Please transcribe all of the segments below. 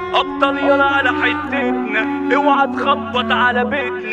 ابطال يلا على حتتنا، اوعى تخبط على بيتنا.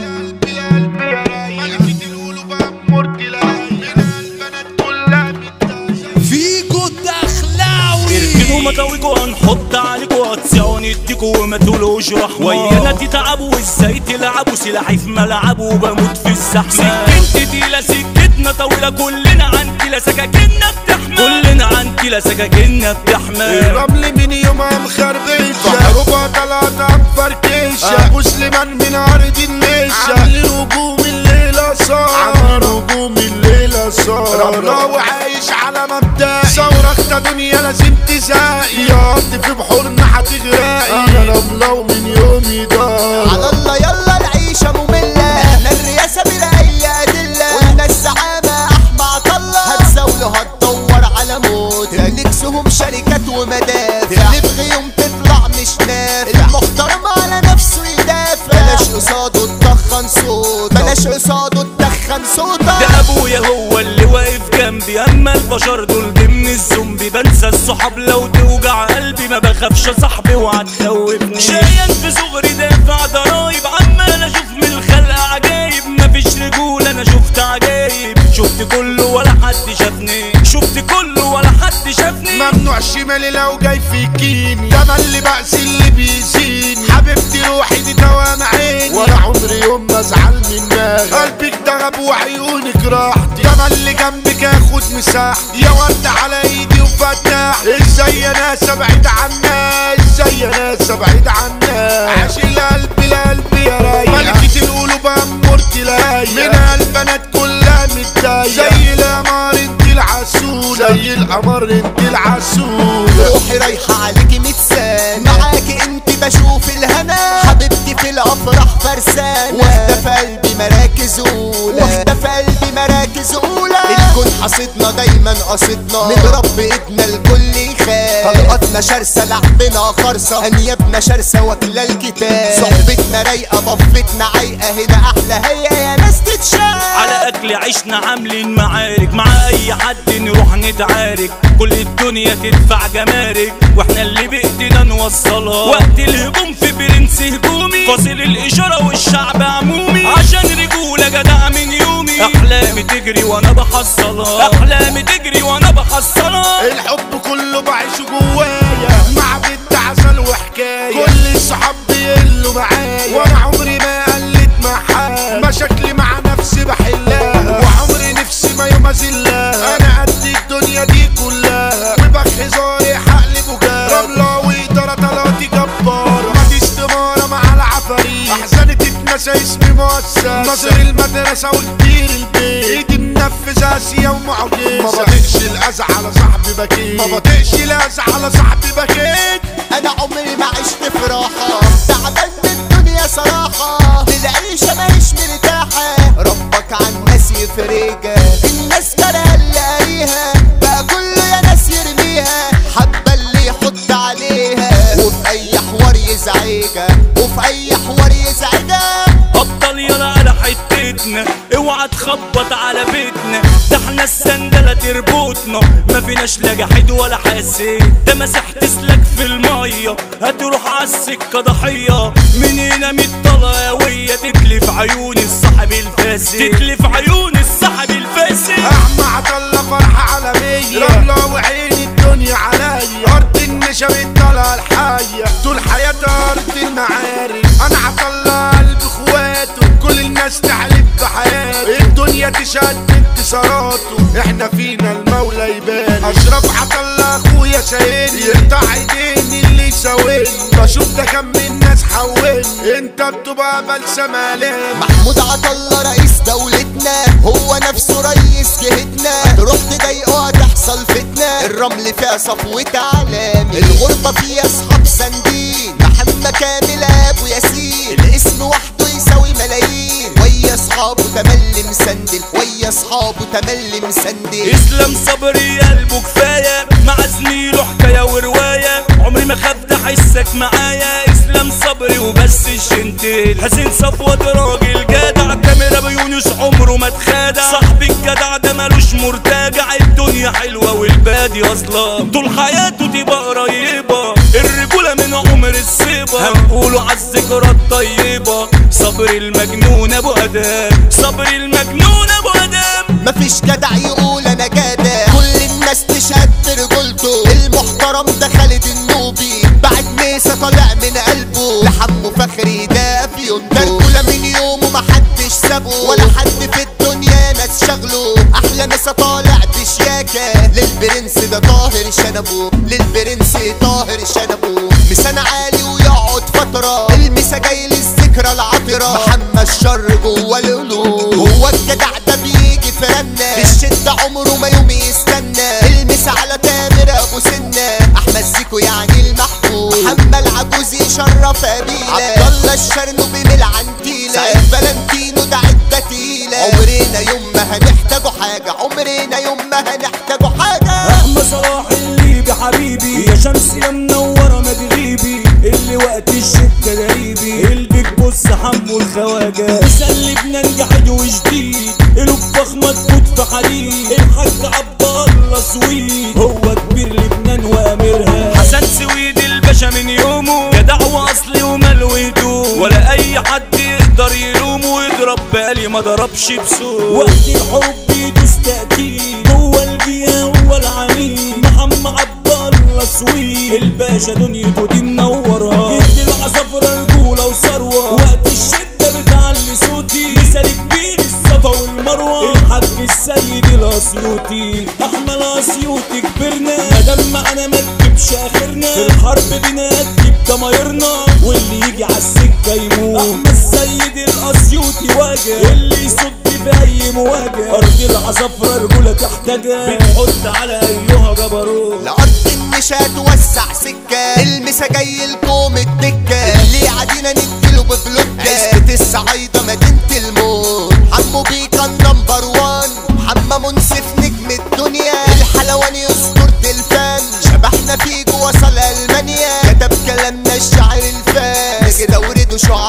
قلبي يا رايق ملكة القلوب امورتي لايق البنات كلها متضايقة فيكو الدخلاوي اركنوا مطاويكوا هنحط عليكوا هتسعوا نديكوا وما تقولوش رحمة. ويانا تتعبوا وازاي تلعبوا، سلاحي في ملعبه وبموت في الزحمة. سكنتي تقيلة سكتنا طويلة، كلنا عن كلا سكاكيننا بتحمى، كلنا عن كلا سكاكيننا بتحمى. الرمل من يومها مخربشة بحروبها طلعت مفركشة مسلمان من عرض النشة عاملين هجوم الليلة صار، عاملين هجوم الليلة صار. رملة وعايش على مبدأ ثورة اختا دنيا لازم تزاقي، يقضي في بحورنا هتغرقي. انا رملة ومن يومي ضايع على الله يلا العيشة مملة، احنا الرئاسة بلا اي ادلة، واحنا الزعامة احمى عطلة. هتزاولوا هتدور على موت، نكسهم شركات ومدافع، اللي في غيوم تطلع مش نافع، المحترم على نفسه يدافع. بلاش قصاده تدخن صوت، بلاش قصاده تدخن صوتك. ده ابويا هو اللي واقف جنبي، اما البشر دول ضمن الزومبي. بنسى الصحاب لو توجع قلبي، ما بخافش يا صاحبي وهتخوفني. شايل في صغري دافع ضرايب، عمال اشوف من الخلق عجايب. مفيش رجولة انا شفت عجايب، شفت كله ولا حد شافني، شفت كله ولا حد شافني. ممنوع شمالي لو جاي فيكيني، ده اللي بأس اللي بيزيني. حبيبتي روحي دي دوام عيني، ولا عمري يوم ما ازعل منها. قلبك دغب وعيونك راحتي، ده اللي جنبك اخد مساحتي. يا ورد على ايدي وفتح، ازاي يا ناس ابعد عنها، ازاي يا ناس ابعد عنها. عاشق قلبي لقلبي يا رايق ملكة القلوب امورتي لايق، منها البنات كلها متضايقة. زي القمر انت العسولة، زي القمر انت العسولة. روحي رايحة عليكي متسان، معاكي انت بشوف الهنا. حبيبتي في الافراح فرسانة، واخدة في قلبي مراكز اولى، واخدة في قلبي مراكز اولى. الكون حصدنا دايما قصدنا، نضرب بايدنا الكل يخاف. طلقاتنا شرسة لعبنا خرصة، انيابنا شرسة واكلة الكتاب. صحبتنا رايقة ضفتنا عايقة، هنا احلى هي يا ناس تتشاف. على اكل عشنا عاملين معارك، مع اي حد نروح نتعارك. كل الدنيا تدفع جمارك، واحنا اللي بايدينا نوصلها. وقت الهجوم في برنس هجومي، فاصل الاشاره والشعب عمومي. عشان رجوله جدع من يومي، احلامي تجري وانا بحصلها، احلامي تجري وانا بحصلها. الحب كله بعيشه جوايا، مع بنت عسل وحكايه. كل الصحاب بيقلوا معايا، وانا عمري ما قلت معاها. مشاكلي مع نفسي بحلها، وعمري نفسي ما يوم ازلها. انا قد الدنيا دي كلها، وبخي زاري حقلب وجاه. رملة وإدارة طلعتي جبارة، ما دي استمارة مع العفاريت. احزاني تتنسى اسمي مؤثر، ناظر المدرسة وكبير البيت. ايدي منفذة اسيا ومعجزة، ما بطيقش الاذى على صاحبي بكيت، ما بطيقش الاذى على صاحبي بكيت. انا عمري ما عشت في راحة، تعبان من الدنيا صراحة. للعيشة ماهيش مرتاحة، ربك عالناس يفرجها. الناس كره اللي قاريها، بقى كله يا ناس يرميها. حبة اللي يحط عليها، وفي اي حوار يزعجها، وفي اي حوار يزعجها. ابطال يلا على حتتنا، اوعى تخبط على بيتنا. ده احنا السندلة تربطنا، ما فيناش لا جحيد ولا حسيت. ده مسح تسلك في المية، هتروح عالسكة ضحية. من هنا متطلعوية، تتلف عيون الصاحب الفاسد، تتلف عيون الصاحب الفاسد. احمى عطلة فرحة عالمية، رملة وعين الدنيا عليا. ارض النشا بالطلعة الحية، طول حياتها ارض المعارك. انا عطلة قلب اخواته، كل الناس تحلف بحياته. الدنيا تشهد بانتصاراته، احنا فينا المولى يبان. اشرف عطلة اخويا شايلني، يقطع ايديني اللي يساويني. بشوف ده كم من ناس حولني، انت بتبقى بلسم الام. محمود عطلة رئيس دولتنا، هو نفسه رئيس جهتنا. تروح تضايقه هتحصل فتنة، الرمل فيها صفوة علامي. الغربة فيها اصحاب سندين، محمد كامل ابو ياسين. الاسم وحده يساوي ملايين، ويا اصحابه تملي مسندل، ويا اصحابه تملي مسندل. اسلام صبري قلبه كفايه، مع زميله حكايه وروايه. عمري ما خاف ده حسك معايا، اسلام صبري وبس الشنتين. حسين صفوت راجل جدع، كاميرا بيونس عمره ما اتخادع. صاحبي الجدع ده مالوش مرتجع، الدنيا حلوه والبادي اصلا طول حياته تبقى قريبه. الرجوله من عمر الصيبة هنقوله عالذكرى الطيبة صبر المجنون ابو ادم صبر المجنون ابو ادم مفيش جدع يقول انا جدع كل الناس تشهد برجولته المحترم ده خالد النوبي بعد ميسا طالع من قلبه لحمه فخري ده في يوم ده من يومه محدش سابه ولا حد في الدنيا ناس شغله احلى مسا طالع بشياكة للبرنس ده طاهر شنبه للبرنس طاهر شنبه مسا عالي ويقعد فترة المسا جاي للذكرى العطرة محمد الشر جوه القلوب هو الجدع ده بيجي في رنة في الشدة عمره ما يوم يستنى المسا على تامر ابو سنة احمد زيكو يعني المحبوب محمد العجوز يشرف قبيلة عبد الله الشرنوبي من العنتيلة سعيد فالنتينو ده عدة تقيلة عمرنا يوم ما هنحتاجوا حاجة عمرنا يوم ما هنحتاجوا حاجة احمد صلاح الليبي حبيبي يا شمس يا منورة ما تغيبي اللي وقت الشدة قريبي البيج بص حمو الخواجة مثال لبنان جحد وجديد قلوب فخمة تفوت في حديد الحاج عبد الله سويد هو كبير لبنان وامرها حسن سويد الباشا من يومه جدع واصلي وملويته ولا اي حد يقدر يلومه ويضرب بالي ما ضربش بسوق وقت الحب يدوس تأكيد هو الجيا هو العميد محمد عبد الله سويد الباشا دنيته دي منورها يدي العصافرة رجولة وثروة وقت الشدة بتعلي صوتي مثال كبير الصفا والمروة الحاج السيد الاسيوطي احمد الاسيوطي كبرنا مادام معانا ما تجيبش اخرنا في الحرب دينا تجيب ضمايرنا واللي يجي عالسكة يموت احمد السيد الاسيوطي واجه اللي يصد في اي مواجهة ارض العصافرة رجولة تحتاجها بنحط على ايها جبروت لأرض مش هتوسع سكة المسا جاي لكم الدكة اللي عادينا نديله ببلوكة عزبة الصعايدة مدينة الموت حمو بيكا النمبر وان حمى منصف نجم الدنيا الحلواني اسطورة الفن شبحنا فيه وصل المانيا كتب كلامنا الشاعر الفان نجد ورده شعار